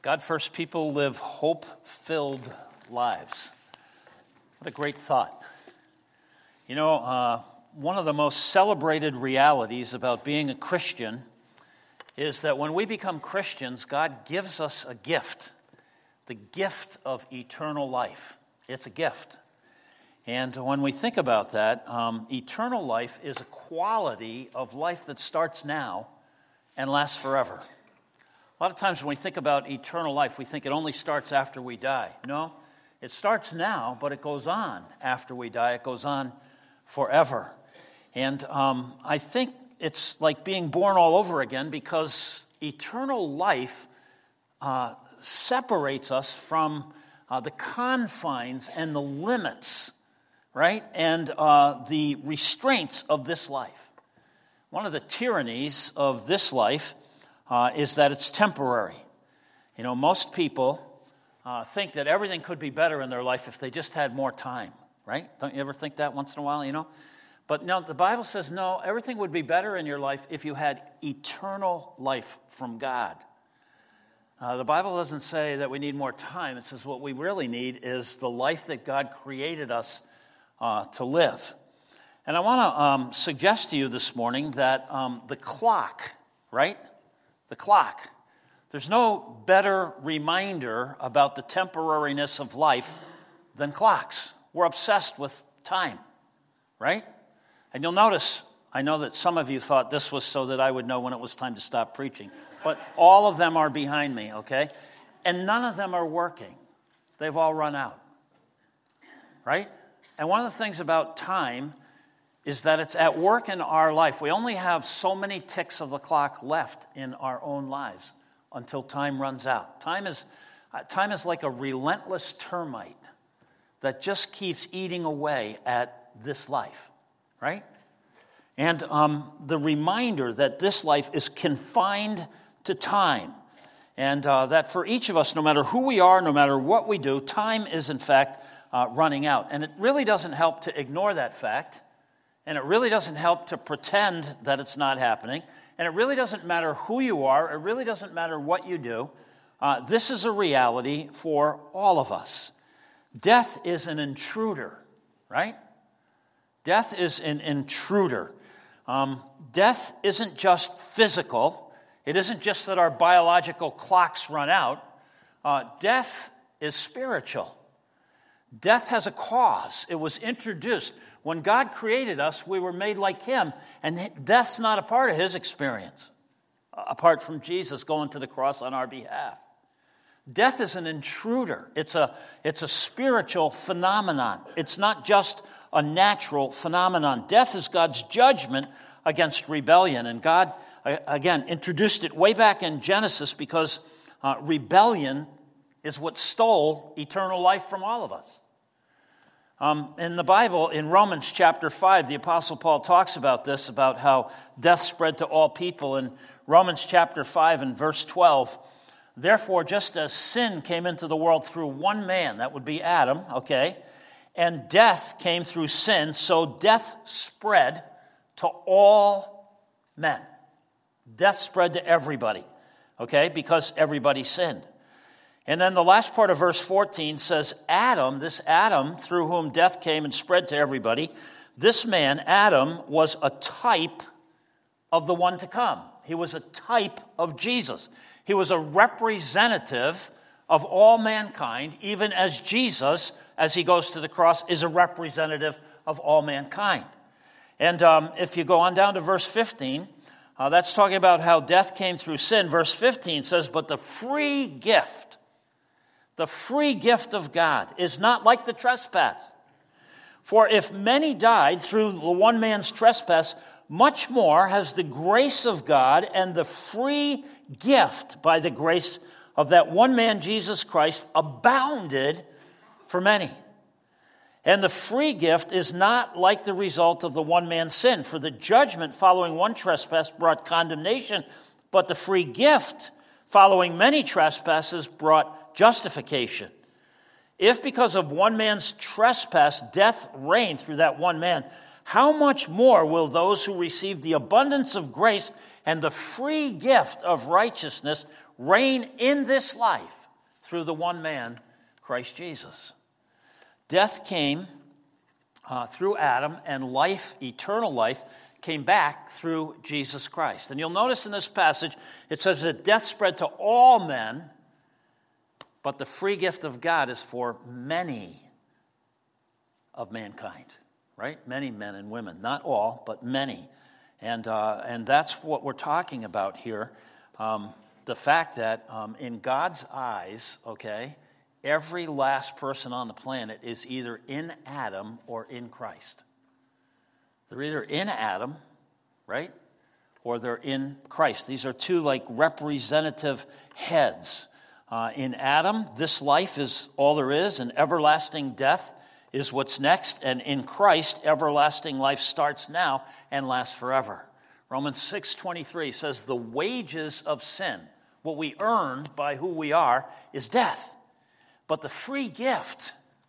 God-first people live hope-filled lives. What a great thought. You know, one of the most celebrated realities about being a Christian is that when we become Christians, God gives us a gift, the gift of eternal life. It's a gift. And when we think about that, eternal life is a quality of life that starts now and lasts forever. A lot of times when we think about eternal life, we think it only starts after we die. No, it starts now, but it goes on after we die. It goes on forever. And I think it's like being born all over again because eternal life separates us from the confines and the limits, right? And the restraints of this life. One of the tyrannies of this life is that it's temporary. You know, most people think that everything could be better in their life if they just had more time, right? Don't you ever think that once in a while, you know? But no, the Bible says, no, everything would be better in your life if you had eternal life from God. The Bible doesn't say that we need more time. It says what we really need is the life that God created us to live. And I want to suggest to you this morning that the clock, right? The clock. There's no better reminder about the temporariness of life than clocks. We're obsessed with time, right? And you'll notice, I know that some of you thought this was so that I would know when it was time to stop preaching, but all of them are behind me, okay? And none of them are working. They've all run out, right? And one of the things about time is that it's at work in our life. We only have so many ticks of the clock left in our own lives until time runs out. Time is like a relentless termite that just keeps eating away at this life, right? And the reminder that this life is confined to time, and that for each of us, no matter who we are, no matter what we do, time is in fact running out. And it really doesn't help to ignore that fact. And it really doesn't help to pretend that it's not happening. And it really doesn't matter who you are. It really doesn't matter what you do. This is a reality for all of us. Death is an intruder, right? Death is an intruder. Death isn't just physical. It isn't just that our biological clocks run out. Death is spiritual. Death has a cause. It was introduced. When God created us, we were made like Him, and death's not a part of His experience, apart from Jesus going to the cross on our behalf. Death is an intruder. It's a spiritual phenomenon. It's not just a natural phenomenon. Death is God's judgment against rebellion, and God, again, introduced it way back in Genesis because rebellion is what stole eternal life from all of us. In the Bible, in Romans chapter 5, the Apostle Paul talks about this, about how death spread to all people. In Romans chapter 5 and verse 12, therefore, just as sin came into the world through one man, that would be Adam, okay, and death came through sin, so death spread to all men. Death spread to everybody, okay, because everybody sinned. And then the last part of verse 14 says, Adam, this Adam through whom death came and spread to everybody, this man, Adam, was a type of the one to come. He was a type of Jesus. He was a representative of all mankind, even as Jesus, as he goes to the cross, is a representative of all mankind. And if you go on down to verse 15, that's talking about how death came through sin. Verse 15 says, but the free gift of God is not like the trespass. For if many died through the one man's trespass, much more has the grace of God and the free gift by the grace of that one man, Jesus Christ, abounded for many. And the free gift is not like the result of the one man's sin. For the judgment following one trespass brought condemnation, but the free gift following many trespasses brought justification. If because of one man's trespass death reigned through that one man, how much more will those who receive the abundance of grace and the free gift of righteousness reign in this life through the one man, Christ Jesus? Death came through Adam, and life, eternal life, came back through Jesus Christ. And you'll notice in this passage, it says that death spread to all men, but the free gift of God is for many of mankind, right? Many men and women. Not all, but many. And that's what we're talking about here. The fact that in God's eyes, okay, every last person on the planet is either in Adam or in Christ. They're either in Adam, right, or they're in Christ. These are two like representative heads. In Adam, this life is all there is, and everlasting death is what's next. And in Christ, everlasting life starts now and lasts forever. Romans 6:23 says the wages of sin, what we earned by who we are, is death. But the free gift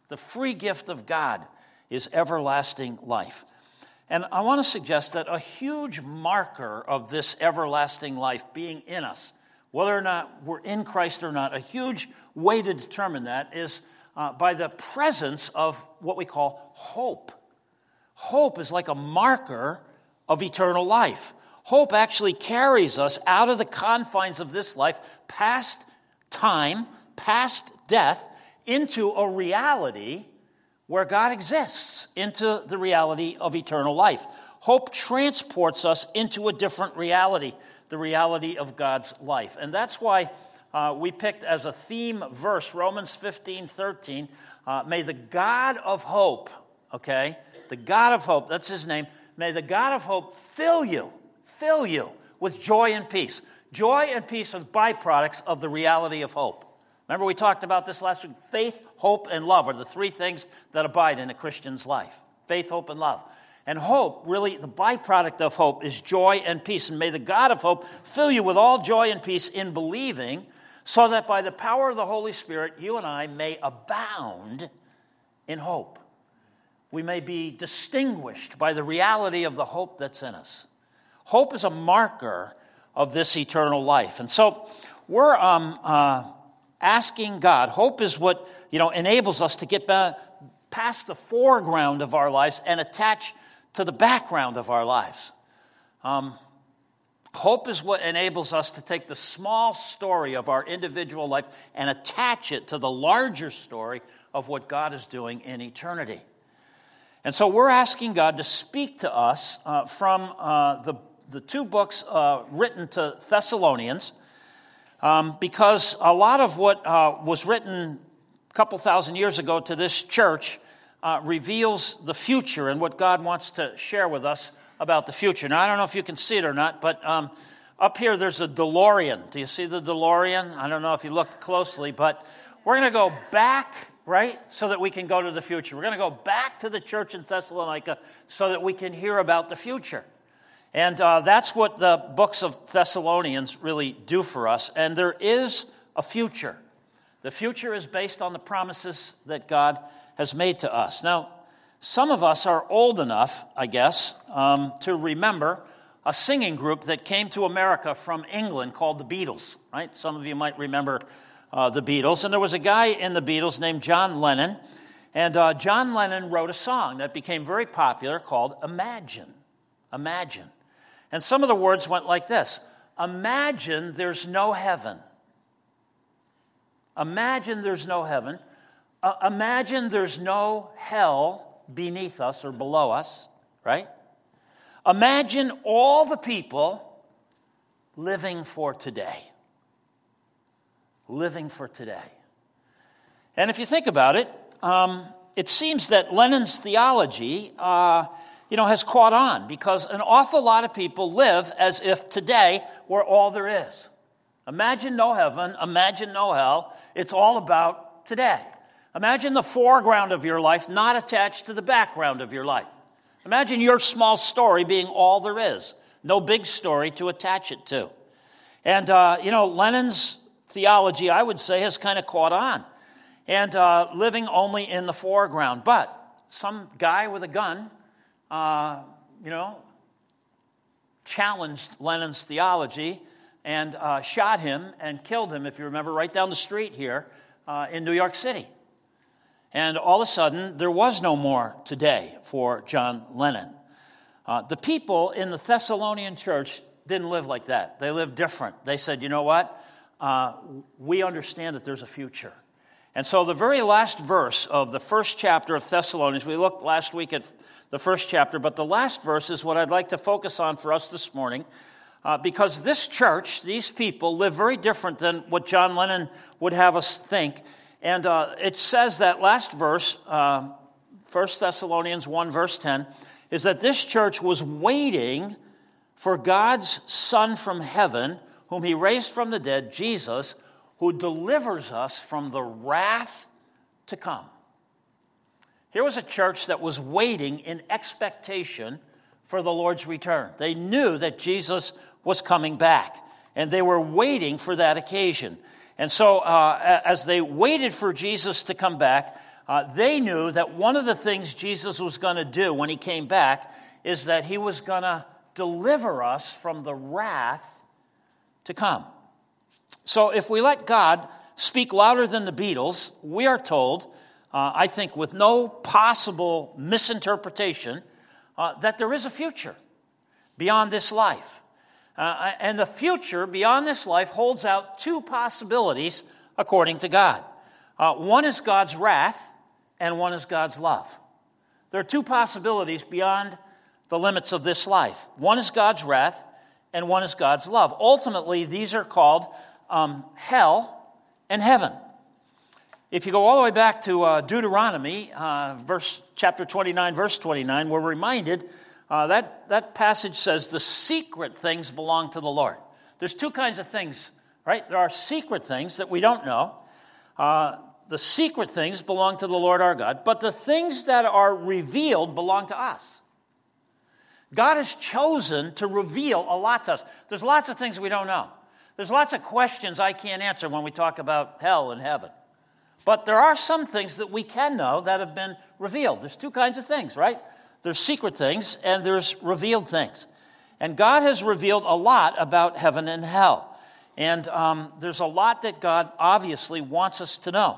of God is everlasting life. And I want to suggest that a huge marker of this everlasting life being in us, whether or not we're in Christ or not, a huge way to determine that is by the presence of what we call hope. Hope is like a marker of eternal life. Hope actually carries us out of the confines of this life, past time, past death, into a reality where God exists, into the reality of eternal life. Hope transports us into a different reality, the reality of God's life. And that's why we picked as a theme verse, Romans 15:13, may the God of hope, okay, the God of hope, that's his name, may the God of hope fill you with joy and peace. Joy and peace are byproducts of the reality of hope. Remember we talked about this last week? Faith, hope, and love are the three things that abide in a Christian's life. Faith, hope, and love. And hope, really, the byproduct of hope is joy and peace. And may the God of hope fill you with all joy and peace in believing, so that by the power of the Holy Spirit, you and I may abound in hope. We may be distinguished by the reality of the hope that's in us. Hope is a marker of this eternal life. And so we're asking God. Hope is what enables us to get past the foreground of our lives and attach to the background of our lives. Hope is what enables us to take the small story of our individual life and attach it to the larger story of what God is doing in eternity. And so we're asking God to speak to us from the two books written to Thessalonians, because a lot of what was written a couple thousand years ago to this church reveals the future and what God wants to share with us about the future. Now, I don't know if you can see it or not, but up here there's a DeLorean. Do you see the DeLorean? I don't know if you look closely, but we're going to go back, right, so that we can go to the future. We're going to go back to the church in Thessalonica so that we can hear about the future. And that's what the books of Thessalonians really do for us. And there is a future. The future is based on the promises that God has made to us. Now, some of us are old enough, I guess, to remember a singing group that came to America from England called the Beatles, right? Some of you might remember the Beatles. And there was a guy in the Beatles named John Lennon. And John Lennon wrote a song that became very popular called Imagine. Imagine. And some of the words went like this: imagine there's no heaven. Imagine there's no heaven. Imagine there's no hell beneath us or below us, right? Imagine all the people living for today. Living for today. And if you think about it, it seems that Lennon's theology has caught on, because an awful lot of people live as if today were all there is. Imagine no heaven, imagine no hell. It's all about today. Imagine the foreground of your life not attached to the background of your life. Imagine your small story being all there is. No big story to attach it to. And, Lennon's theology, I would say, has kind of caught on. And living only in the foreground. But some guy with a gun challenged Lenin's theology and shot him and killed him, if you remember, right down the street here in New York City. And all of a sudden, there was no more today for John Lennon. The people in the Thessalonian church didn't live like that. They lived different. They said, you know what? We understand that there's a future. And so the very last verse of the first chapter of Thessalonians, we looked last week at the first chapter, but the last verse is what I'd like to focus on for us this morning, because this church, these people, live very different than what John Lennon would have us think. And it says that last verse, 1 Thessalonians 1, verse 10, is that this church was waiting for God's Son from heaven, whom he raised from the dead, Jesus, who delivers us from the wrath to come. Here was a church that was waiting in expectation for the Lord's return. They knew that Jesus was coming back, and they were waiting for that occasion. And so as they waited for Jesus to come back, they knew that one of the things Jesus was going to do when he came back is that he was going to deliver us from the wrath to come. So if we let God speak louder than the Beatles, we are told, I think with no possible misinterpretation, that there is a future beyond this life. And the future beyond this life holds out two possibilities according to God. One is God's wrath, and one is God's love. There are two possibilities beyond the limits of this life. One is God's wrath, and one is God's love. Ultimately, these are called hell and heaven. If you go all the way back to Deuteronomy, chapter 29, verse 29, we're reminded that passage says the secret things belong to the Lord. There's two kinds of things, right? There are secret things that we don't know. The secret things belong to the Lord our God, but the things that are revealed belong to us. God has chosen to reveal a lot to us. There's lots of things we don't know. There's lots of questions I can't answer when we talk about hell and heaven. But there are some things that we can know that have been revealed. There's two kinds of things, right? There's secret things and there's revealed things. And God has revealed a lot about heaven and hell. And there's a lot that God obviously wants us to know.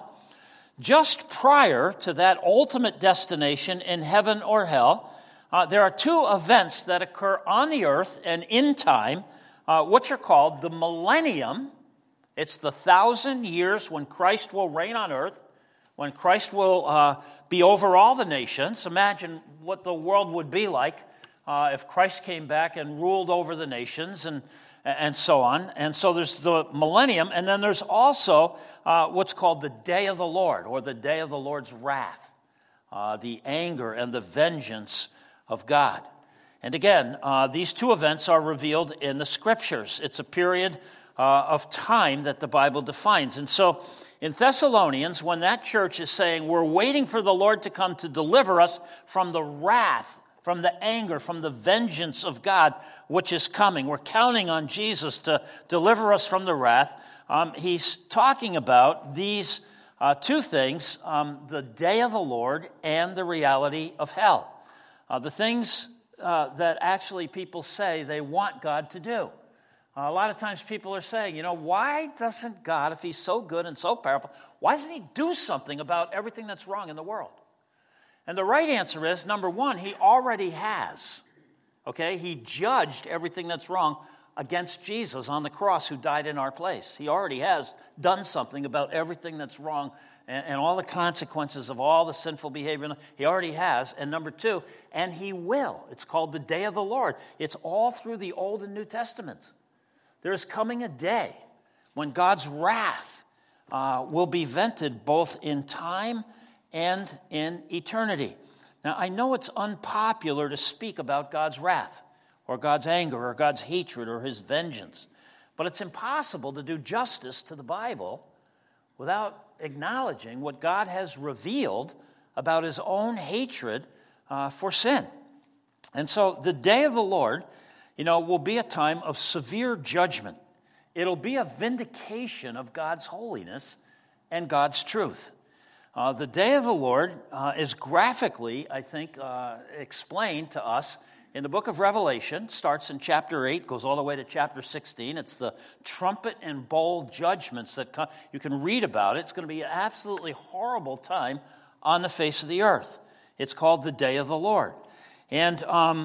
Just prior to that ultimate destination in heaven or hell, there are two events that occur on the earth and in time, which are called the millennium. It's the 1,000 years when Christ will reign on earth, when Christ will be over all the nations. Imagine what the world would be like if Christ came back and ruled over the nations and so on. And so there's the millennium, and then there's also what's called the day of the Lord, or the day of the Lord's wrath, the anger and the vengeance of God. And again, these two events are revealed in the Scriptures. It's a period of time that the Bible defines. And so in Thessalonians, when that church is saying, we're waiting for the Lord to come to deliver us from the wrath, from the anger, from the vengeance of God, which is coming. We're counting on Jesus to deliver us from the wrath. He's talking about these two things, the day of the Lord and the reality of hell. The things that actually people say they want God to do. A lot of times people are saying, why doesn't God, if he's so good and so powerful, why doesn't he do something about everything that's wrong in the world? And the right answer is, number one, he already has. Okay? He judged everything that's wrong against Jesus on the cross, who died in our place. He already has done something about everything that's wrong and all the consequences of all the sinful behavior. He already has. And number two, and he will. It's called the day of the Lord. It's all through the Old and New Testaments. There is coming a day when God's wrath will be vented both in time and in eternity. Now, I know it's unpopular to speak about God's wrath or God's anger or God's hatred or his vengeance, but it's impossible to do justice to the Bible without acknowledging what God has revealed about his own hatred for sin. And so the day of the Lord, will be a time of severe judgment. It'll be a vindication of God's holiness and God's truth. The day of the Lord is graphically, I think, explained to us in the book of Revelation. Starts in chapter 8, goes all the way to chapter 16. It's the trumpet and bowl judgments that come. You can read about it. It's going to be an absolutely horrible time on the face of the earth. It's called the day of the Lord. And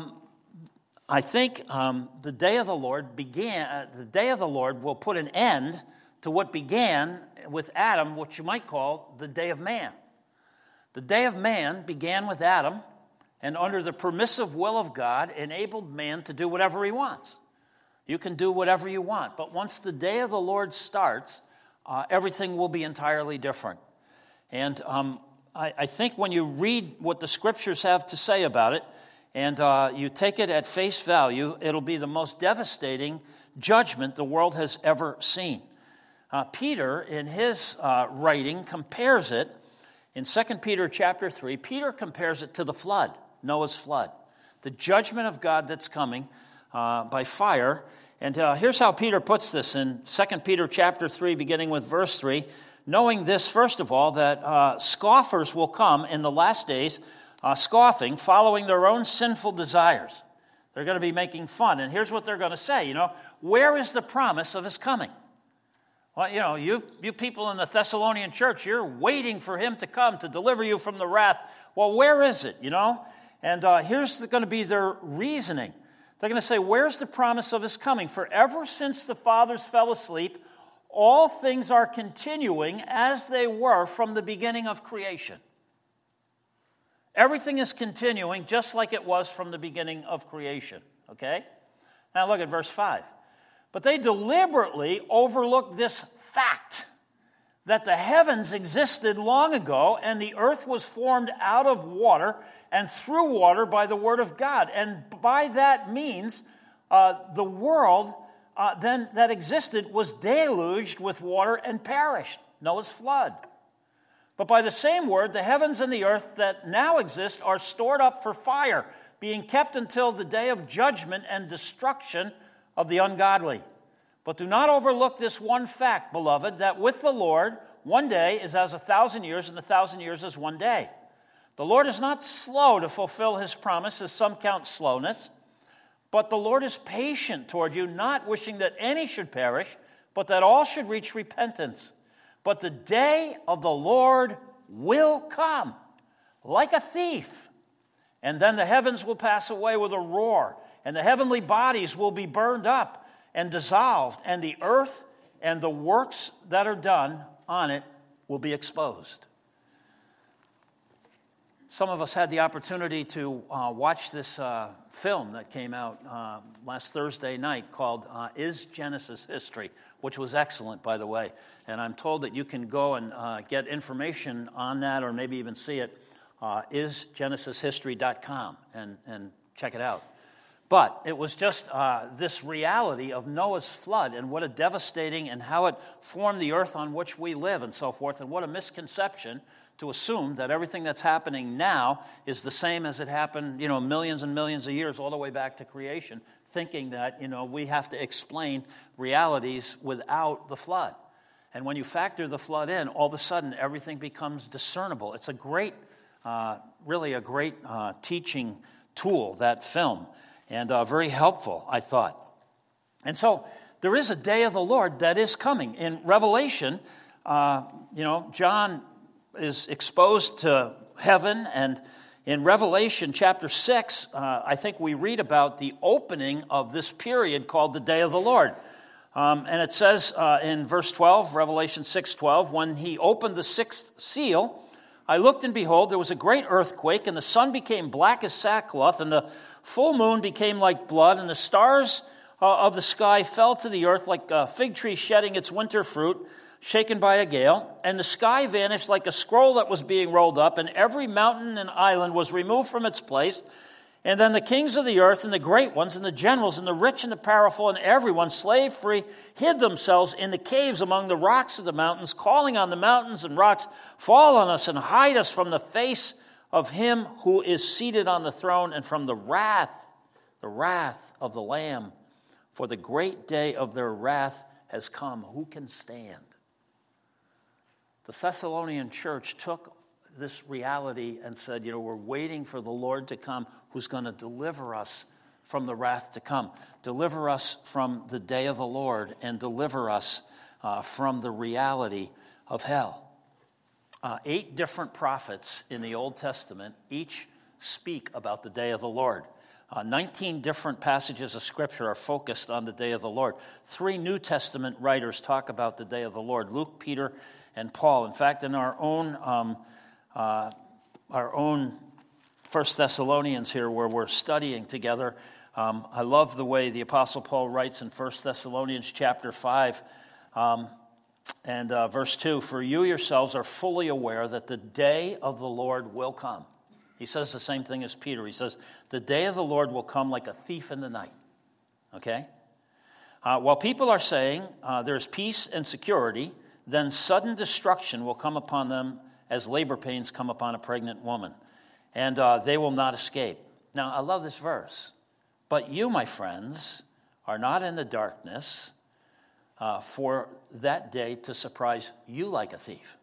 I think the day of the Lord the day of the Lord will put an end to what began with Adam, which you might call the day of man. The day of man began with Adam, and under the permissive will of God, enabled man to do whatever he wants. You can do whatever you want, but once the day of the Lord starts, everything will be entirely different. And I think when you read what the Scriptures have to say about it, and you take it at face value, it'll be the most devastating judgment the world has ever seen. Peter, in his writing, compares it, in 2 Peter chapter 3, Peter compares it to the flood, Noah's flood, the judgment of God that's coming by fire. And here's how Peter puts this in 2 Peter chapter 3, beginning with verse 3, knowing this, first of all, that scoffers will come in the last days, scoffing, following their own sinful desires. They're going to be making fun. And here's what they're going to say, where is the promise of his coming? Well, you people in the Thessalonian church, you're waiting for him to come to deliver you from the wrath. Well, where is it, And here's going to be their reasoning. They're going to say, where's the promise of his coming? For ever since the fathers fell asleep, all things are continuing as they were from the beginning of creation. Everything is continuing just like it was from the beginning of creation, okay? Now look at verse 5. But they deliberately overlooked this fact that the heavens existed long ago and the earth was formed out of water and through water by the word of God. And by that means, the world then that existed was deluged with water and perished. Noah's flood. But by the same word, the heavens and the earth that now exist are stored up for fire, being kept until the day of judgment and destruction of the ungodly. But do not overlook this one fact, beloved, that with the Lord, one day is as 1,000 years, and 1,000 years as one day. The Lord is not slow to fulfill his promise, as some count slowness, but the Lord is patient toward you, not wishing that any should perish, but that all should reach repentance. But the day of the Lord will come like a thief. And then the heavens will pass away with a roar, and the heavenly bodies will be burned up and dissolved, and the earth and the works that are done on it will be exposed. Some of us had the opportunity to watch this film that came out last Thursday night called Is Genesis History, which was excellent, by the way. And I'm told that you can go and get information on that, or maybe even see it, isgenesishistory.com, and check it out. But it was just this reality of Noah's flood and what a devastating, and how it formed the earth on which we live and so forth, and what a misconception to assume that everything that's happening now is the same as it happened, millions and millions of years all the way back to creation, thinking that, we have to explain realities without the flood. And when you factor the flood in, all of a sudden everything becomes discernible. It's a great, really a great teaching tool, that film, and very helpful, I thought. And so there is a day of the Lord that is coming. In Revelation, John is exposed to heaven, and in Revelation chapter 6, I think we read about the opening of this period called the day of the Lord. And it says in verse 12, Revelation 6:12, when he opened the sixth seal, I looked, and behold, there was a great earthquake, and the sun became black as sackcloth, and the full moon became like blood, and the stars of the sky fell to the earth like a fig tree shedding its winter fruit, shaken by a gale, and the sky vanished like a scroll that was being rolled up, and every mountain and island was removed from its place. And then the kings of the earth, and the great ones, and the generals, and the rich and the powerful, and everyone, slave free, hid themselves in the caves among the rocks of the mountains, calling on the mountains and rocks, fall on us and hide us from the face of him who is seated on the throne, and from the wrath of the Lamb. For the great day of their wrath has come. Who can stand? The Thessalonian church took this reality and said, we're waiting for the Lord to come who's going to deliver us from the wrath to come, deliver us from the day of the Lord, and deliver us from the reality of hell. 8 different prophets in the Old Testament each speak about the day of the Lord. 19 different passages of Scripture are focused on the day of the Lord. 3 New Testament writers talk about the day of the Lord, Luke, Peter, and Paul. In fact, in our own 1 Thessalonians here, where we're studying together, I love the way the Apostle Paul writes in 1 Thessalonians chapter 5 and verse 2, "For you yourselves are fully aware that the day of the Lord will come." He says the same thing as Peter. He says, the day of the Lord will come like a thief in the night. Okay? While people are saying there's peace and security, then sudden destruction will come upon them as labor pains come upon a pregnant woman, and they will not escape. Now, I love this verse. But you, my friends, are not in the darkness for that day to surprise you like a thief.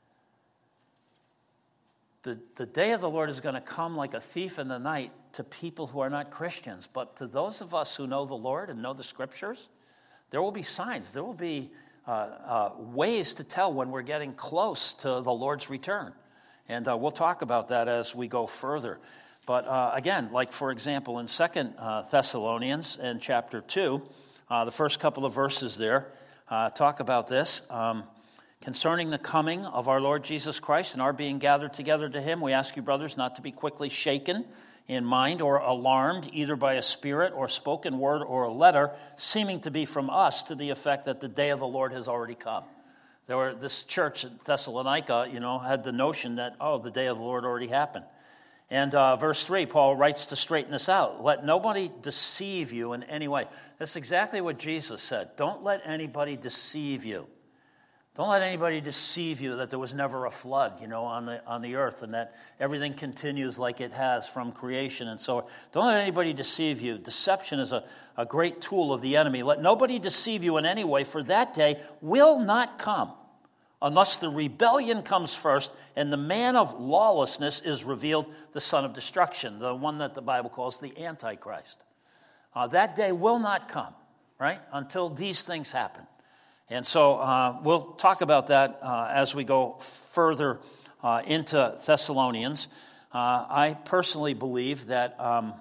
The day of the Lord is going to come like a thief in the night to people who are not Christians. But to those of us who know the Lord and know the Scriptures, there will be signs. There will be ways to tell when we're getting close to the Lord's return. And we'll talk about that as we go further. But again, like for example, in 2 Thessalonians in chapter 2, the first couple of verses there talk about this. Concerning the coming of our Lord Jesus Christ and our being gathered together to him, we ask you, brothers, not to be quickly shaken in mind or alarmed, either by a spirit or spoken word or a letter, seeming to be from us, to the effect that the day of the Lord has already come. This church at Thessalonica, had the notion that, the day of the Lord already happened. And verse 3, Paul writes to straighten this out. Let nobody deceive you in any way. That's exactly what Jesus said. Don't let anybody deceive you. Don't let anybody deceive you that there was never a flood, on the earth, and that everything continues like it has from creation. And so don't let anybody deceive you. Deception is a great tool of the enemy. Let nobody deceive you in any way, for that day will not come unless the rebellion comes first and the man of lawlessness is revealed, the son of destruction, the one that the Bible calls the Antichrist. That day will not come, right, until these things happen. And so we'll talk about that as we go further into Thessalonians. I personally believe that,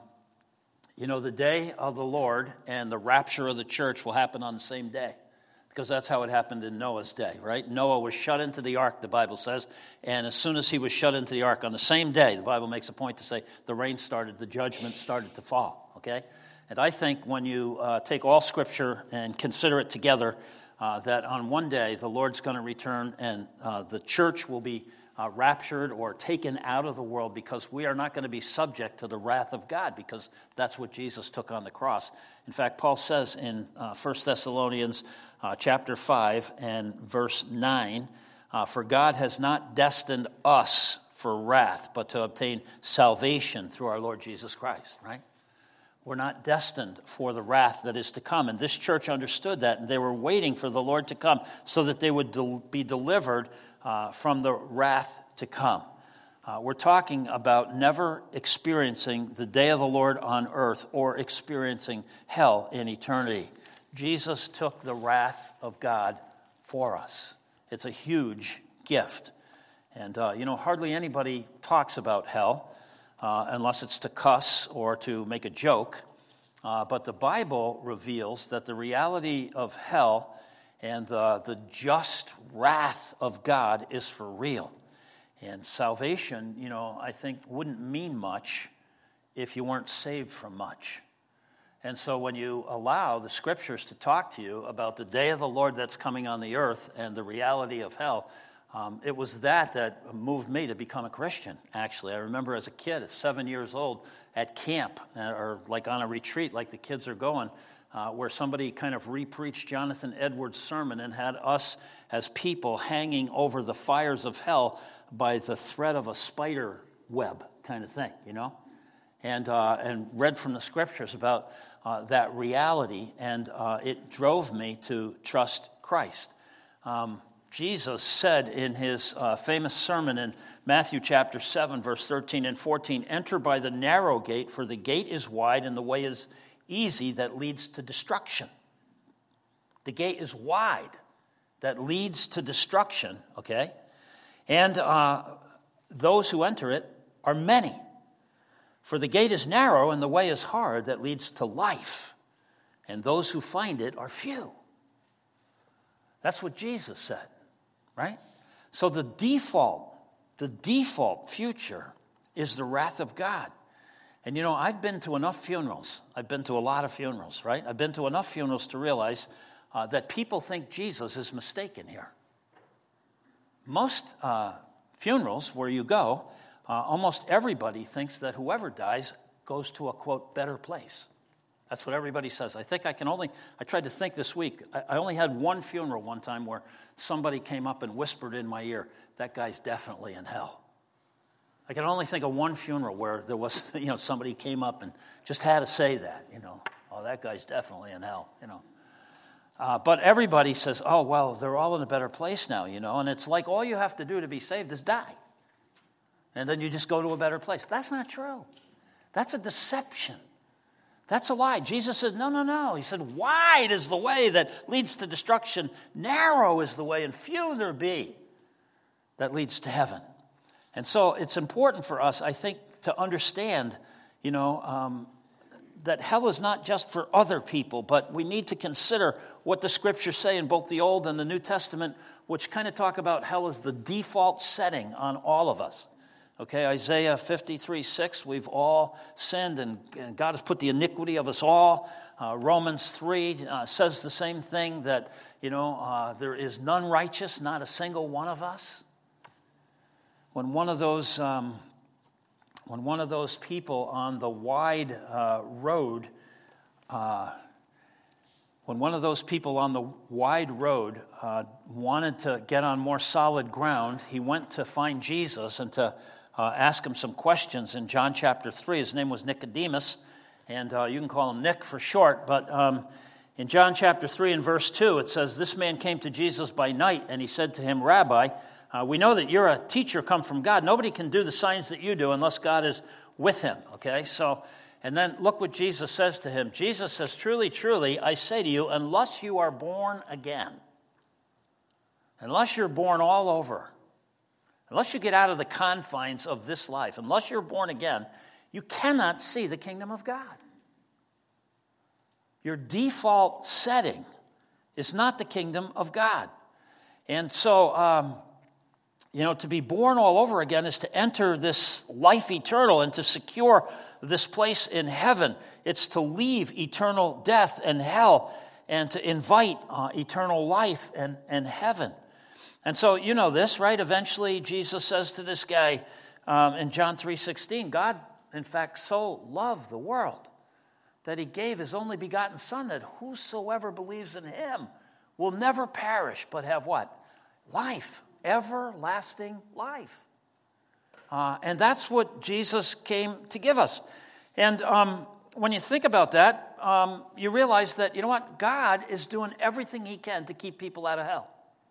the day of the Lord and the rapture of the church will happen on the same day, because that's how it happened in Noah's day, right? Noah was shut into the ark, the Bible says, and as soon as he was shut into the ark, on the same day, the Bible makes a point to say the rain started, the judgment started to fall, okay? And I think when you take all Scripture and consider it together, that on one day the Lord's going to return and the church will be raptured or taken out of the world, because we are not going to be subject to the wrath of God, because that's what Jesus took on the cross. In fact, Paul says in 1 Thessalonians chapter 5 and verse 9, for God has not destined us for wrath, but to obtain salvation through our Lord Jesus Christ, right? We're not destined for the wrath that is to come. And this church understood that, and they were waiting for the Lord to come so that they would be delivered from the wrath to come. We're talking about never experiencing the day of the Lord on earth or experiencing hell in eternity. Jesus took the wrath of God for us. It's a huge gift. And, hardly anybody talks about hell. Unless it's to cuss or to make a joke. But the Bible reveals that the reality of hell and the just wrath of God is for real. And salvation, I think wouldn't mean much if you weren't saved from much. And so when you allow the Scriptures to talk to you about the day of the Lord that's coming on the earth and the reality of hell, it was that moved me to become a Christian, actually. I remember as a kid, at 7 years old, at camp, or like on a retreat like the kids are going, where somebody kind of re-preached Jonathan Edwards' sermon and had us as people hanging over the fires of hell by the thread of a spider web kind of thing, and read from the Scriptures about that reality, and it drove me to trust Christ. Jesus said in his famous sermon in Matthew chapter 7, verse 13 and 14, "Enter by the narrow gate, for the gate is wide and the way is easy that leads to destruction." The gate is wide that leads to destruction, okay? And those who enter it are many. For the gate is narrow and the way is hard that leads to life, and those who find it are few. That's what Jesus said, right? So the default future is the wrath of God. And you know, I've been to enough funerals. I've been to a lot of funerals, right? I've been to enough funerals to realize that people think Jesus is mistaken here. Most funerals where you go, almost everybody thinks that whoever dies goes to a, quote, better place. That's what everybody says. I tried to think this week. I only had one funeral one time where somebody came up and whispered in my ear, "That guy's definitely in hell." I can only think of one funeral where there was, somebody came up and just had to say that, "Oh, that guy's definitely in hell," But everybody says, "Oh, well, they're all in a better place now," and it's like all you have to do to be saved is die. And then you just go to a better place. That's not true. That's a deception. That's a lie. Jesus said, no. He said, wide is the way that leads to destruction. Narrow is the way, and few there be that leads to heaven. And so it's important for us, I think, to understand, that hell is not just for other people, but we need to consider what the Scriptures say in both the Old and the New Testament, which kind of talk about hell as the default setting on all of us. Okay, Isaiah 53:6, we've all sinned and God has put the iniquity of us all. Romans 3 says the same thing, that, there is none righteous, not a single one of us. When one of those people on the wide road, wanted to get on more solid ground, he went to find Jesus and to ask him some questions in John chapter 3. His name was Nicodemus, and you can call him Nick for short. But in John chapter 3 and verse 2, it says, "This man came to Jesus by night, and he said to him, 'Rabbi, we know that you're a teacher come from God. Nobody can do the signs that you do unless God is with him.'" Okay, so, and then look what Jesus says to him. Jesus says, "Truly, truly, I say to you, unless you are born again, unless you're born all over, unless you get out of the confines of this life, unless you're born again, you cannot see the kingdom of God." Your default setting is not the kingdom of God. And so, to be born all over again is to enter this life eternal and to secure this place in heaven. It's to leave eternal death and hell and to invite eternal life and heaven. And so you know this, right? Eventually Jesus says to this guy in John 3:16, God, in fact, so loved the world that he gave his only begotten Son, that whosoever believes in him will never perish but have what? Life. Everlasting life. And that's what Jesus came to give us. And when you think about that, you realize that, God is doing everything he can to keep people out of hell.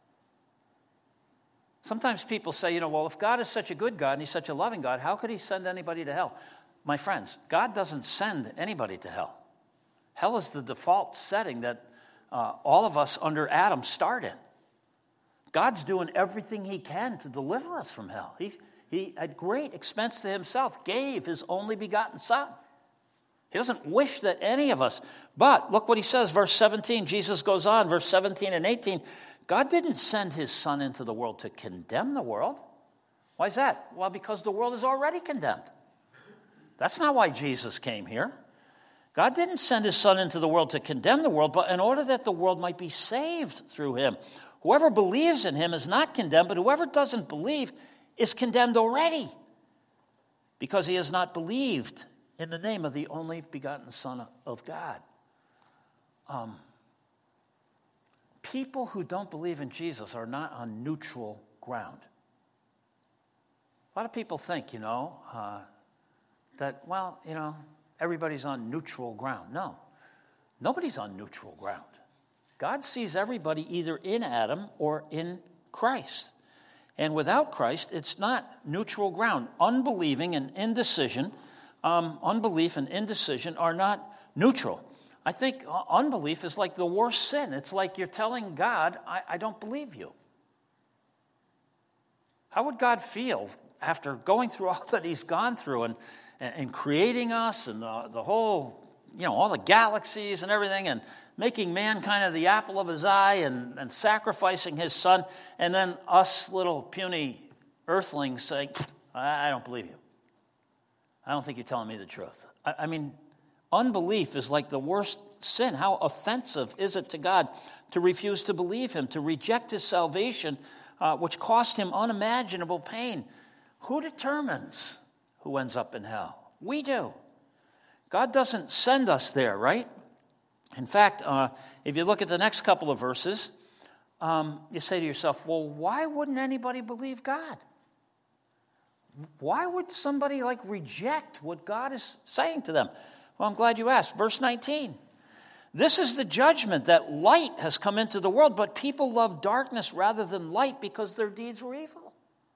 Sometimes people say, well, if God is such a good God and he's such a loving God, how could he send anybody to hell? My friends, God doesn't send anybody to hell. Hell is the default setting that all of us under Adam start in. God's doing everything he can to deliver us from hell. He at great expense to himself, gave his only begotten Son. He doesn't wish that any of us, but look what he says, verse 17. Jesus goes on, verse 17 and 18. God didn't send his Son into the world to condemn the world. Why is that? Well, because the world is already condemned. That's not why Jesus came here. God didn't send his Son into the world to condemn the world, but in order that the world might be saved through him. Whoever believes in him is not condemned, but whoever doesn't believe is condemned already, because he has not believed in the name of the only begotten Son of God. People who don't believe in Jesus are not on neutral ground. A lot of people think, that, everybody's on neutral ground. No, nobody's on neutral ground. God sees everybody either in Adam or in Christ. And without Christ, it's not neutral ground. Unbelief and indecision are not neutral. I think unbelief is like the worst sin. It's like you're telling God, I don't believe you. How would God feel after going through all that he's gone through and creating us and the whole, all the galaxies and everything, and making man kind of the apple of his eye and sacrificing his son, and then us little puny earthlings saying, I don't believe you. I don't think you're telling me the truth. I mean, unbelief is like the worst sin. How offensive is it to God to refuse to believe him, to reject his salvation, which cost him unimaginable pain? Who determines who ends up in hell? We do. God doesn't send us there, right? In fact, if you look at the next couple of verses, you say to yourself, well, why wouldn't anybody believe God? Why would somebody reject what God is saying to them? Well, I'm glad you asked. Verse 19. This is the judgment, that light has come into the world, but people love darkness rather than light because their deeds were evil.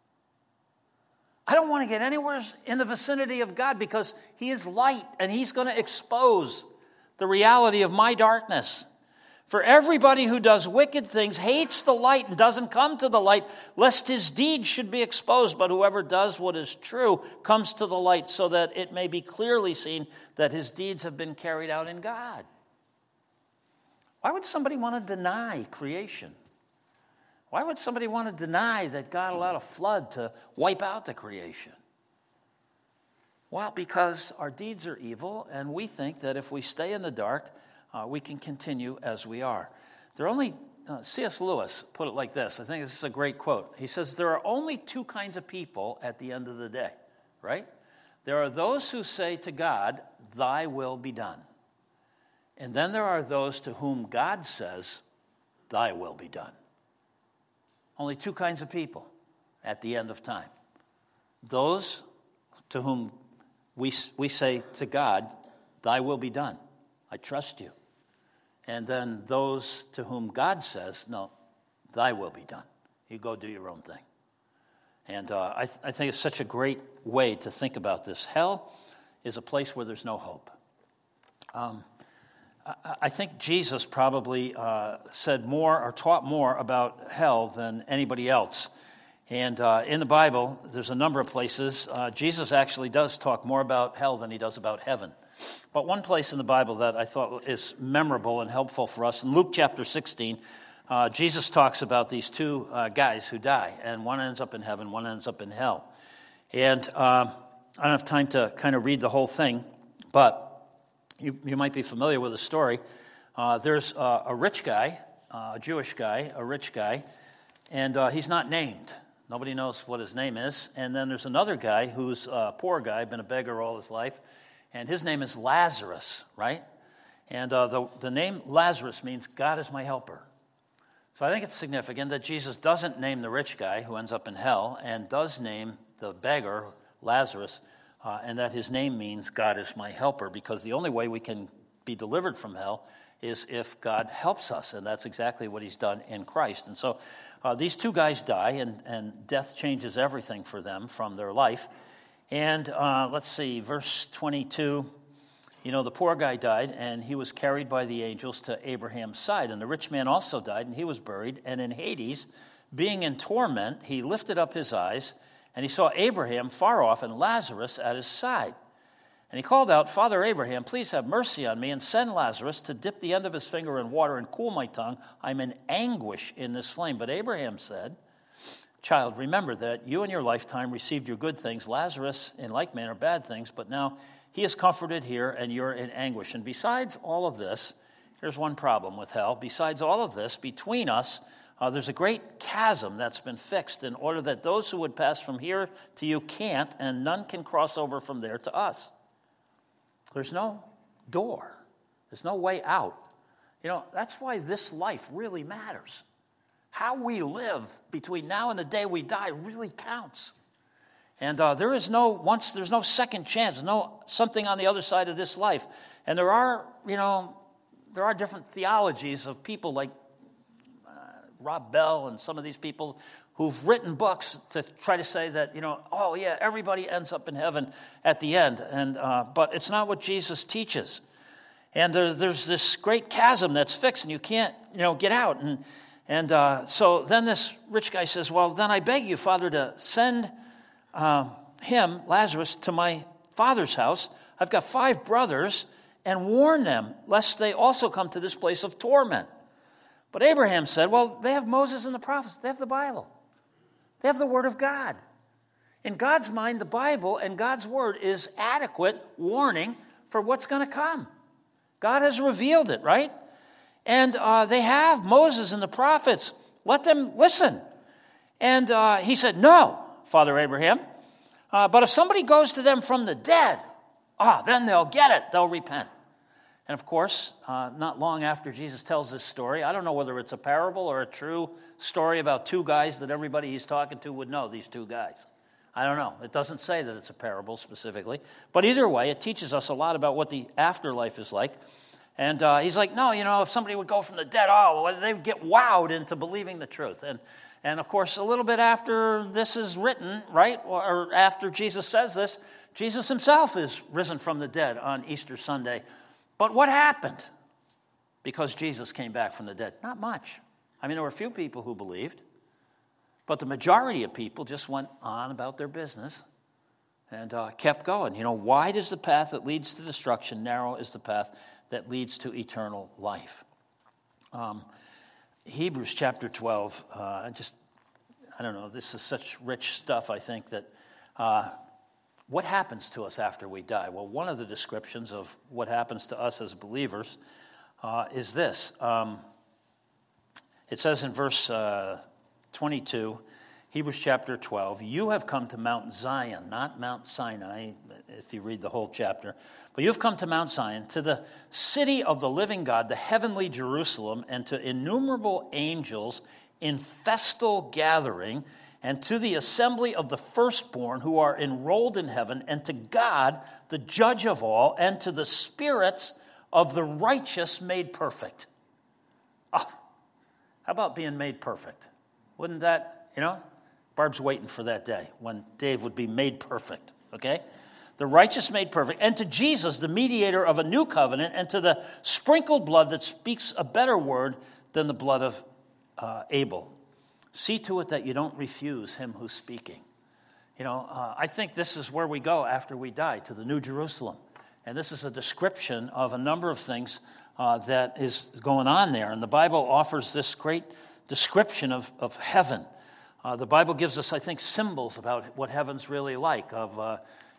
I don't want to get anywhere in the vicinity of God because he is light and he's going to expose the reality of my darkness. For everybody who does wicked things hates the light and doesn't come to the light, lest his deeds should be exposed. But whoever does what is true comes to the light, so that it may be clearly seen that his deeds have been carried out in God. Why would somebody want to deny creation? Why would somebody want to deny that God allowed a flood to wipe out the creation? Well, because our deeds are evil, and we think that if we stay in the dark, we can continue as we are. C.S. Lewis put it like this. I think this is a great quote. He says, there are only two kinds of people at the end of the day, right? There are those who say to God, thy will be done. And then there are those to whom God says, thy will be done. Only two kinds of people at the end of time. Those to whom we say to God, thy will be done. I trust you. And then those to whom God says, no, thy will be done. You go do your own thing. And I think it's such a great way to think about this. Hell is a place where there's no hope. I think Jesus probably said more or taught more about hell than anybody else. And in the Bible, there's a number of places. Jesus actually does talk more about hell than he does about heaven. But one place in the Bible that I thought is memorable and helpful for us, in Luke chapter 16, Jesus talks about these two guys who die, and one ends up in heaven, one ends up in hell. And I don't have time to kind of read the whole thing, but you might be familiar with the story. There's a rich guy, a Jewish guy, a rich guy, and he's not named. Nobody knows what his name is. And then there's another guy who's a poor guy, been a beggar all his life, and his name is Lazarus, right? And the name Lazarus means God is my helper. So I think it's significant that Jesus doesn't name the rich guy who ends up in hell and does name the beggar, Lazarus, and that his name means God is my helper, because the only way we can be delivered from hell is if God helps us, and that's exactly what he's done in Christ. And so these two guys die, and death changes everything for them from their life. And let's see, verse 22, the poor guy died, and he was carried by the angels to Abraham's side. And the rich man also died, and he was buried. And in Hades, being in torment, he lifted up his eyes, and he saw Abraham far off and Lazarus at his side. And he called out, Father Abraham, please have mercy on me, and send Lazarus to dip the end of his finger in water and cool my tongue. I'm in anguish in this flame. But Abraham said, Child, remember that you in your lifetime received your good things, Lazarus in like manner bad things, but now he is comforted here and you're in anguish. And besides all of this, here's one problem with hell. Besides all of this, between us, there's a great chasm that's been fixed in order that those who would pass from here to you can't, and none can cross over from there to us. There's no door. There's no way out. That's why this life really matters. How we live between now and the day we die really counts. And there's no second chance, no something on the other side of this life. And there are different theologies of people like Rob Bell and some of these people who've written books to try to say that, oh yeah, everybody ends up in heaven at the end. But it's not what Jesus teaches. And there's this great chasm that's fixed, and you can't, get out. So then this rich guy says, well, then I beg you, Father, to send him, Lazarus, to my father's house. I've got 5 brothers, and warn them, lest they also come to this place of torment. But Abraham said, well, they have Moses and the prophets. They have the Bible. They have the Word of God. In God's mind, the Bible and God's Word is adequate warning for what's going to come. God has revealed it, right? And they have Moses and the prophets. Let them listen. And he said, no, Father Abraham. But if somebody goes to them from the dead, then they'll get it. They'll repent. And of course, not long after Jesus tells this story, I don't know whether it's a parable or a true story about 2 guys that everybody he's talking to would know, these 2 guys. I don't know. It doesn't say that it's a parable specifically. But either way, it teaches us a lot about what the afterlife is like. And he's like, no, if somebody would go from the dead, they would get wowed into believing the truth. And of course, a little bit after this is written, right, or after Jesus says this, Jesus himself is risen from the dead on Easter Sunday. But what happened because Jesus came back from the dead? Not much. I mean, there were a few people who believed, but the majority of people just went on about their business and kept going. Wide is the path that leads to destruction, narrow is the path that leads to eternal life. Hebrews chapter 12, I don't know, this is such rich stuff, I think, that what happens to us after we die? Well, one of the descriptions of what happens to us as believers is this. It says in verse 22, Hebrews chapter 12, you have come to Mount Zion, not Mount Sinai, if you read the whole chapter, but you have come to Mount Zion, to the city of the living God, the heavenly Jerusalem, and to innumerable angels in festal gathering, and to the assembly of the firstborn who are enrolled in heaven, and to God, the judge of all, and to the spirits of the righteous made perfect. How about being made perfect? Wouldn't that, Barb's waiting for that day when Dave would be made perfect, okay? The righteous made perfect, and to Jesus, the mediator of a new covenant, and to the sprinkled blood that speaks a better word than the blood of Abel. See to it that you don't refuse him who's speaking. I think this is where we go after we die, to the New Jerusalem. And this is a description of a number of things that is going on there. And the Bible offers this great description of heaven. The Bible gives us, I think, symbols about what heaven's really like, of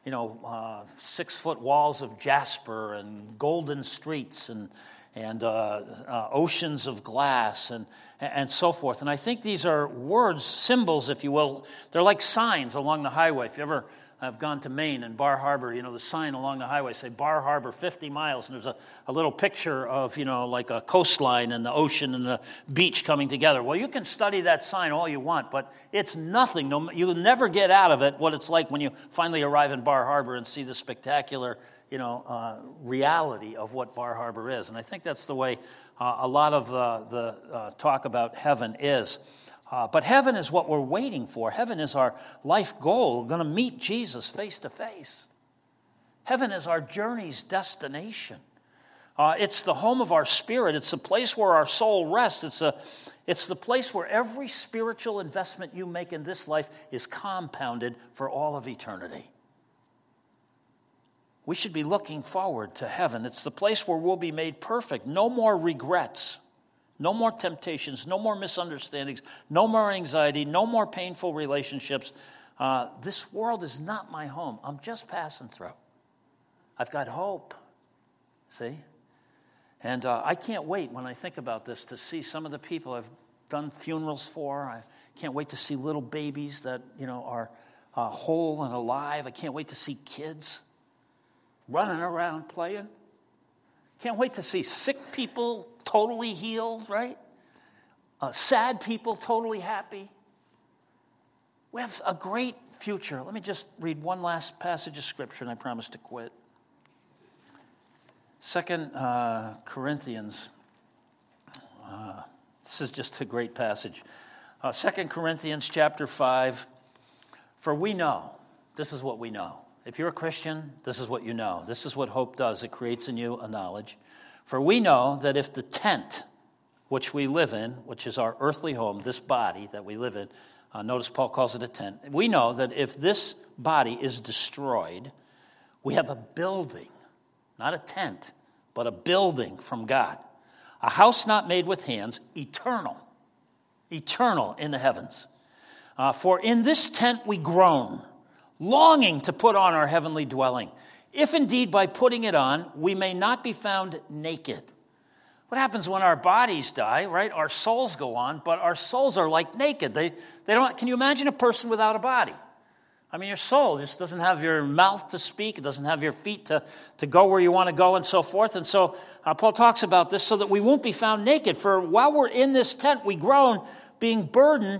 6-foot walls of jasper and golden streets and oceans of glass and so forth. And I think these are words, symbols, if you will. They're like signs along the highway. If you ever have gone to Maine and Bar Harbor, the sign along the highway say Bar Harbor 50 miles. And there's a little picture of, like a coastline and the ocean and the beach coming together. Well, you can study that sign all you want, but it's nothing. You'll never get out of it what it's like when you finally arrive in Bar Harbor and see the spectacular reality of what Bar Harbor is. And I think that's the way a lot of the talk about heaven is. But heaven is what we're waiting for. Heaven is our life goal. We're going to meet Jesus face to face. Heaven is our journey's destination. It's the home of our spirit. It's the place where our soul rests. It's the place where every spiritual investment you make in this life is compounded for all of eternity. We should be looking forward to heaven. It's the place where we'll be made perfect. No more regrets. No more temptations. No more misunderstandings. No more anxiety. No more painful relationships. This world is not my home. I'm just passing through. I've got hope. See? And I can't wait when I think about this to see some of the people I've done funerals for. I can't wait to see little babies that, are whole and alive. I can't wait to see kids running around playing. Can't wait to see sick people totally healed, right? Sad people totally happy. We have a great future. Let me just read one last passage of Scripture, and I promise to quit. 2 Corinthians This is just a great passage. 2 Corinthians chapter 5, for we know, this is what we know. If you're a Christian, this is what you know. This is what hope does. It creates in you a knowledge. For we know that if the tent which we live in, which is our earthly home, this body that we live in, notice Paul calls it a tent. We know that if this body is destroyed, we have a building, not a tent, but a building from God. A house not made with hands, eternal in the heavens. For in this tent we groan, longing to put on our heavenly dwelling, if indeed by putting it on we may not be found naked. What happens when our bodies die, right? Our souls go on, but our souls are like naked. They don't. Can you imagine a person without a body? I mean, your soul just doesn't have your mouth to speak. It doesn't have your feet to go where you want to go and so forth. And so Paul talks about this so that we won't be found naked. For while we're in this tent, we groan, being burdened,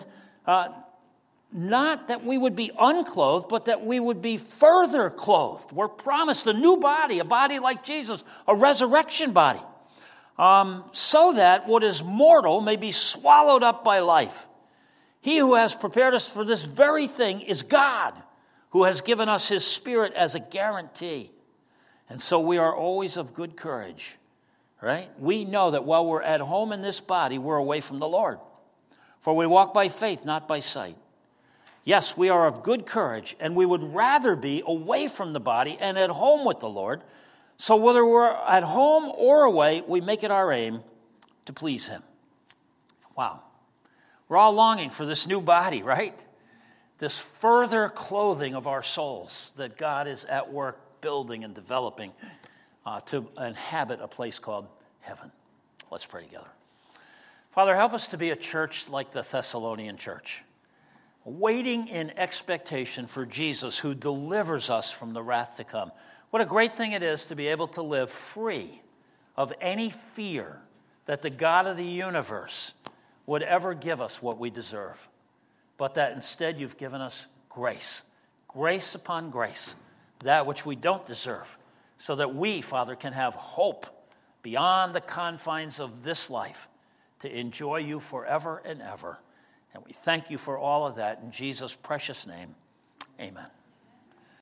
not that we would be unclothed, but that we would be further clothed. We're promised a new body, a body like Jesus, a resurrection body, so that what is mortal may be swallowed up by life. He who has prepared us for this very thing is God, who has given us his Spirit as a guarantee. And so we are always of good courage, right? We know that while we're at home in this body, we're away from the Lord. For we walk by faith, not by sight. Yes, we are of good courage, and we would rather be away from the body and at home with the Lord. So whether we're at home or away, we make it our aim to please him. Wow. We're all longing for this new body, right? This further clothing of our souls that God is at work building and developing to inhabit a place called heaven. Let's pray together. Father, help us to be a church like the Thessalonian church, waiting in expectation for Jesus who delivers us from the wrath to come. What a great thing it is to be able to live free of any fear that the God of the universe would ever give us what we deserve, but that instead you've given us grace, grace upon grace, that which we don't deserve, so that we, Father, can have hope beyond the confines of this life to enjoy you forever and ever. And we thank you for all of that in Jesus' precious name. Amen.